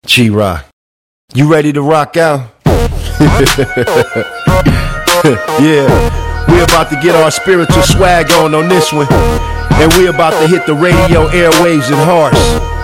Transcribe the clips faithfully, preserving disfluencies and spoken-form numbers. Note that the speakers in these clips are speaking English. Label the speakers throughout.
Speaker 1: G-Rock, you ready to rock out? Yeah, we're about to get our spiritual swag on on this one, and we're about to hit the radio airwaves and hearts.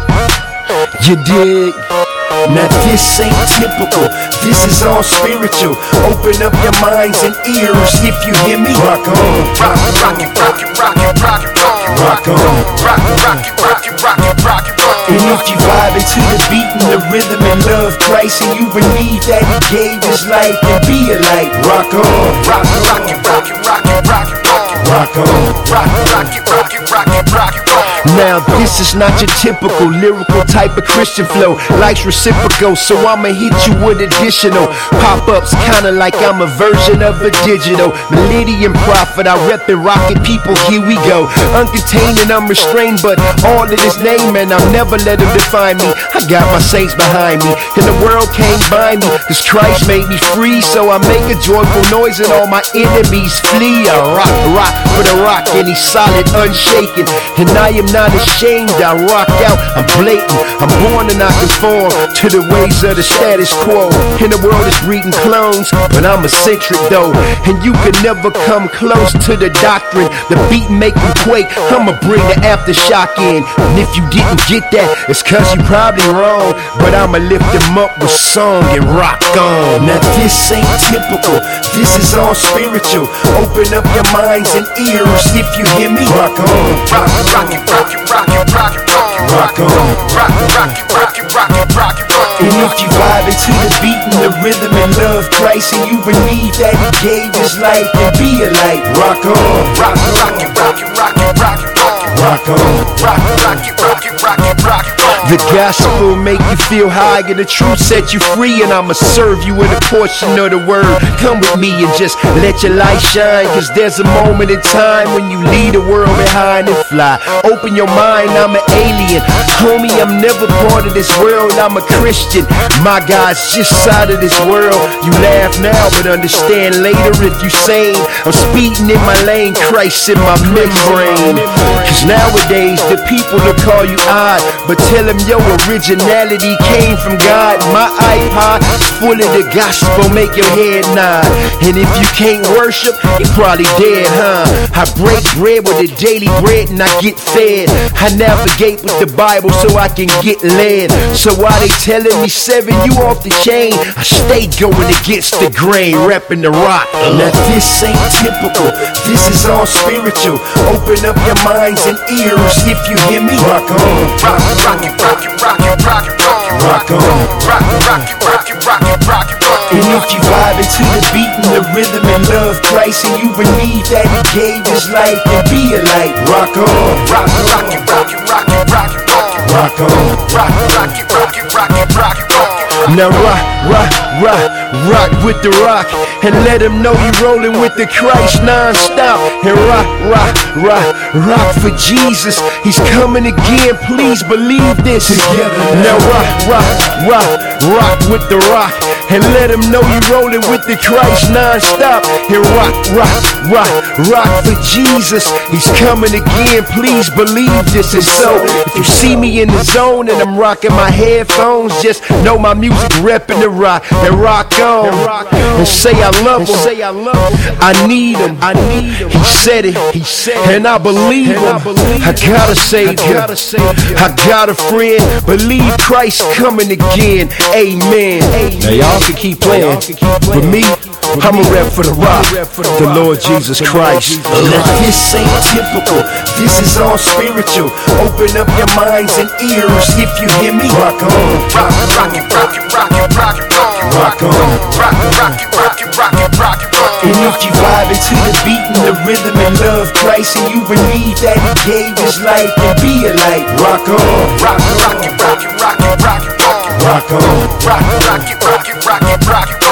Speaker 1: You dig?
Speaker 2: Now this ain't typical, this is all spiritual. Open up your minds and ears if you hear me. Rock on, rock, rock it, rock it, rock it, rock it, rock it, rock on, rock, rock it, rock it, rock it, rock it, rock it. And if you vibing to the beat and the rhythm and love Christ, and you believe that He gave His life, and be a light. Rock on, rock, rock it, rock it, rock it, rock it, rock it, rock on, rock, rock it, rock it, rock it, rock it.
Speaker 1: Now this is not your typical lyrical type of Christian flow. Life's reciprocal, so I'ma hit you with additional pop-ups, kinda like I'm a version of a digital Millennium Prophet. I rep and rock it, people, here we go. Uncontained and unrestrained, but all in His name, and I'll never let Him define me. I got my saints behind me, and the world can't bind me, cause Christ made me free. So I make a joyful noise and all my enemies flee. I rock, rock for the rock, and He's solid, unshaken, and I am not ashamed. I rock out, I'm blatant, I'm born to not conform to the ways of the status quo. And the world is breeding clones, but I'm eccentric though, and you can never come close to the doctrine. The beat make them quake, I'ma bring the aftershock in. And if you didn't get that, it's cause you probably wrong, but I'ma lift them up with song and rock on.
Speaker 2: Now this ain't typical, this is all spiritual. Open up your minds and ears if you hear me. Rock on, rock, rock it, rock it, rock it, rock it, rock it, rock on, rock, rock it, rock it, rock it, rock it, rock it. And if you vibing to the beat and the rhythm and love Christ, and you believe that He gave His life, and be a light. Rock on, rock, rock it, rock it, rock it, rock it, rock it, rock on, rock, rock it, rock it, rock it, rock it.
Speaker 1: The gospel make you feel high, and the truth set you free, and I'ma serve you with a portion of the word. Come with me and just let your light shine, cause there's a moment in time when you leave the world behind and fly. Open your mind, I'm an alien. Homie, I'm never part of this world, I'm a Christian. My God's just side of this world. You laugh now, but understand later if you sane. I'm speeding in my lane, Christ in my membrane. Cause nowadays the people will call you odd, but tell them your originality came from God. My iPod is full of the gospel, make your head nod. And if you can't worship, you're probably dead, huh? I break bread with the daily bread and I get fed. I navigate with the Bible so I can get led. So while they telling me seven, you off the chain, I stay going against the grain, repping the rock.
Speaker 2: Now this ain't typical, this is all spiritual. Open up your minds and ears if you hear me. Rock on, rock, rock it, rock it, rock it, rock it, rock it, rock on, rock, rock it, rock it, rock it, rock it, rock it. And if you vibing to the beat and the rhythm and love Christ, and you believe that He gave His life, and be a light. Rock on, rock, rock it, rock it, rock it, rock it, rock it, rock on, rock, rock it, rock it, rock it, rock it, rock it.
Speaker 1: Now rock, rock, rock, rock with the rock, and let him know you rolling with the Christ non-stop. And rock, rock, rock, rock for Jesus, He's coming again, please believe this.
Speaker 2: Together
Speaker 1: now rock, rock, rock, rock with the rock, and let him know you rolling with the Christ non-stop. And rock, rock, rock, rock for Jesus, He's coming again, please believe this. And so if you see me in the zone and I'm rocking my headphones, just know my music repping the rock, and rock on, and say I love him, say I love him, I need him, I need him. He said it, he said it, and I believe him. I got a savior, I got a friend. Believe Christ coming again, amen. Now y'all can keep playing, but me, I'm a rep for the rock, the Lord Jesus Christ.
Speaker 2: Now this ain't typical, this is all spiritual. Open up your minds and ears if you hear me. Rock on, rock, rock it, rock it, rock it, rock it, rock it, rock on, rock, rock it, rock it, rock it, rock it, rock it. And if you vibing to the beat and the rhythm and love Christ, and you believe that He gave His life, and be a light. Rock on, rock, rock it, rock it, rock it, rock it, rock it, rock on, rock, rock it, rock it, rock it, rock it.